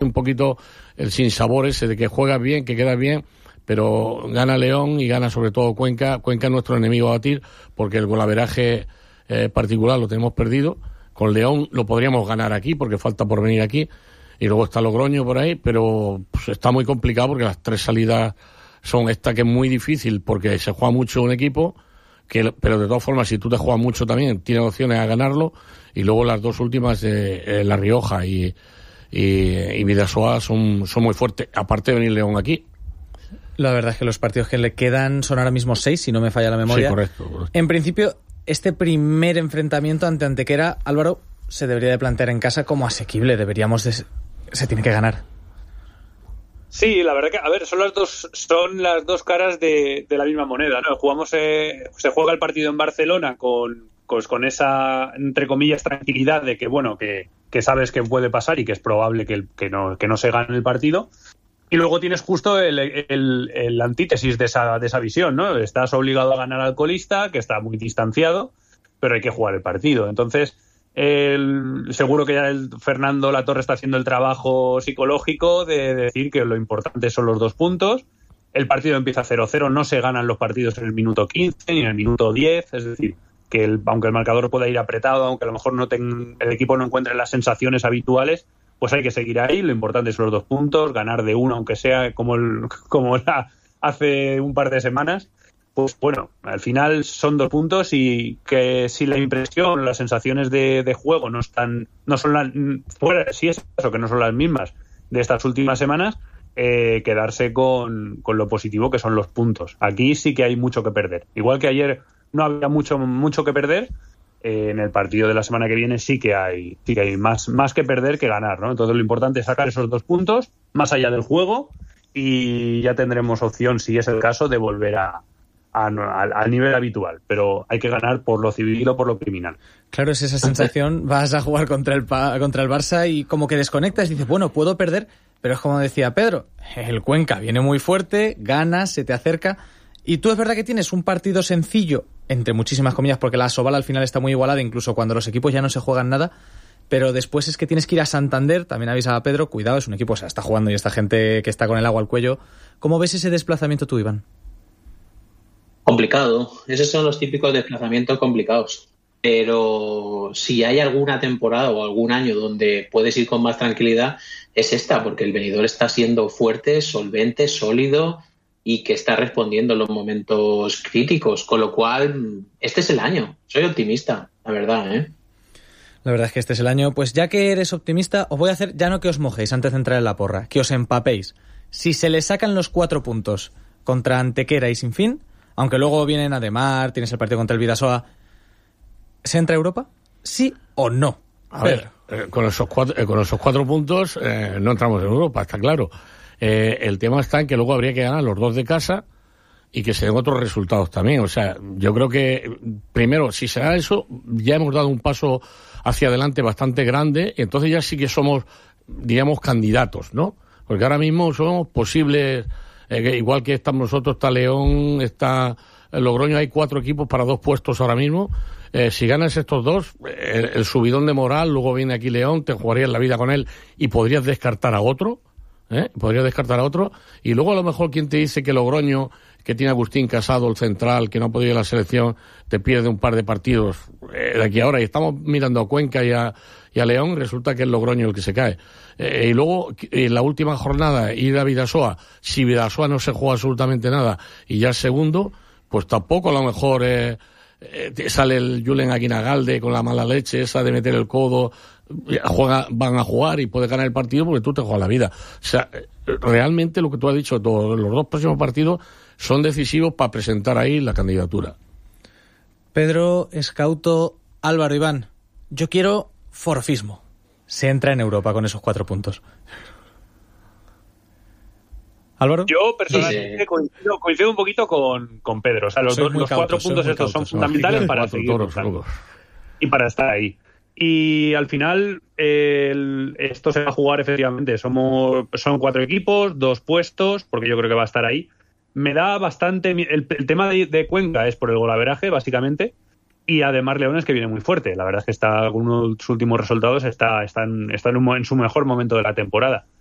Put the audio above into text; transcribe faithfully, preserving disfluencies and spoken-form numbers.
un poquito el sinsabor ese de que juegas bien, que quedas bien, pero gana León y gana sobre todo Cuenca. Cuenca es nuestro enemigo a batir porque el golaveraje eh, particular lo tenemos perdido. Con León lo podríamos ganar aquí porque falta por venir aquí. Y luego está Logroño por ahí, pero pues, está muy complicado porque las tres salidas son esta que es muy difícil porque se juega mucho un equipo, que, pero de todas formas si tú te juegas mucho también tienes opciones a ganarlo. Y luego las dos últimas, eh, eh, La Rioja y, y, y Vidasoa son, son muy fuertes, aparte de venir León aquí. La verdad es que los partidos que le quedan son ahora mismo seis, si no me falla la memoria. Sí, correcto, correcto. En principio, este primer enfrentamiento ante Antequera, Álvaro, se debería de plantear en casa como asequible. Deberíamos de... Se tiene que ganar. Sí, la verdad que, a ver, son las dos, son las dos caras de, de la misma moneda, ¿no? Jugamos, eh, se juega el partido en Barcelona con, pues, con esa, entre comillas, tranquilidad de que, bueno, que, que sabes que puede pasar y que es probable que, que, no, que no se gane el partido. Y luego tienes justo el, el, el antítesis de esa, de esa visión, ¿no? Estás obligado a ganar al colista, que está muy distanciado, pero hay que jugar el partido. Entonces, el, seguro que ya el Fernando Latorre está haciendo el trabajo psicológico de, de decir que lo importante son los dos puntos. El partido empieza cero cero, no se ganan los partidos en el minuto quince ni en el minuto diez, es decir, que el, aunque el marcador pueda ir apretado, aunque a lo mejor no ten, el equipo no encuentre las sensaciones habituales, pues hay que seguir ahí. Lo importante son los dos puntos, ganar de uno, aunque sea como, el, como la, hace un par de semanas. Pues bueno, al final son dos puntos y que si la impresión, las sensaciones de, de juego no están, no son las, fuera, sí es eso, que no son las mismas de estas últimas semanas, eh, quedarse con, con lo positivo que son los puntos. Aquí sí que hay mucho que perder. Igual que ayer no había mucho, mucho que perder, eh, en el partido de la semana que viene sí que hay, sí que hay más, más que perder que ganar, ¿no? Entonces lo importante es sacar esos dos puntos más allá del juego y ya tendremos opción, si es el caso, de volver a al nivel habitual, pero hay que ganar por lo civil o por lo criminal. Claro, es esa sensación, vas a jugar contra el contra el Barça y como que desconectas y dices, bueno, puedo perder, pero es como decía Pedro, el Cuenca viene muy fuerte, gana, se te acerca, y tú es verdad que tienes un partido sencillo, entre muchísimas comillas, porque la Asobal al final está muy igualada, incluso cuando los equipos ya no se juegan nada, pero después es que tienes que ir a Santander, también avisaba a Pedro, cuidado, es un equipo, o sea, está jugando y esta gente que está con el agua al cuello. ¿Cómo ves ese desplazamiento tú, Iván? Complicado, esos son los típicos desplazamientos complicados, pero si hay alguna temporada o algún año donde puedes ir con más tranquilidad es esta, porque el Benidorm está siendo fuerte, solvente, sólido y que está respondiendo en los momentos críticos, con lo cual este es el año, soy optimista, la verdad, ¿eh? La verdad es que este es el año. Pues ya que eres optimista, os voy a hacer, ya no que os mojéis antes de entrar en la porra, que os empapéis. Si se le sacan los cuatro puntos contra Antequera y Sinfín, aunque luego vienen Ademar, tienes el partido contra el Vidasoa, ¿se entra a Europa? ¿Sí o no? A ver, eh, con, esos cuatro, eh, con esos cuatro puntos eh, no entramos en Europa, está claro. Eh, el tema está en que luego habría que ganar los dos de casa y que se den otros resultados también. O sea, yo creo que, primero, si se da eso, ya hemos dado un paso hacia adelante bastante grande y entonces ya sí que somos, digamos, candidatos, ¿no? Porque ahora mismo somos posibles... Eh, igual que estamos nosotros, está León, está Logroño, hay cuatro equipos para dos puestos ahora mismo. Eh, si ganas estos dos, eh, el subidón de moral, luego viene aquí León, te jugarías la vida con él y podrías descartar a otro, ¿eh? Podrías descartar a otro. Y luego a lo mejor quien te dice que Logroño, que tiene Agustín Casado, el central, que no ha podido ir a la selección, te pierde un par de partidos eh, de aquí a ahora. Y estamos mirando a Cuenca y a, y a León, resulta que es Logroño el que se cae. Eh, y luego, en la última jornada, ir a Vidasoa, si Vidasoa no se juega absolutamente nada y ya es segundo, pues tampoco a lo mejor eh, eh, sale el Julen Aguinagalde con la mala leche esa de meter el codo, juega, van a jugar y puede ganar el partido porque tú te juegas la vida. O sea, realmente lo que tú has dicho, todos los dos próximos partidos son decisivos para presentar ahí la candidatura. Pedro, Escauto, Álvaro, Iván, yo quiero forofismo. Se entra en Europa con esos cuatro puntos. ¿Álvaro? Yo personalmente sí. coincido, coincido un poquito con, con Pedro. O sea, los, dos, los cautos, cuatro puntos estos son fundamentales para seguir toros, toros. y para estar ahí. Y al final el, esto se va a jugar efectivamente. Somos son cuatro equipos, dos puestos, porque yo creo que va a estar ahí. Me da bastante... El, el tema de, de Cuenca es por el golaveraje, básicamente. Y además Leones, que viene muy fuerte. La verdad es que está algunos de sus últimos resultados está, están, están en, un, en su mejor momento de la temporada.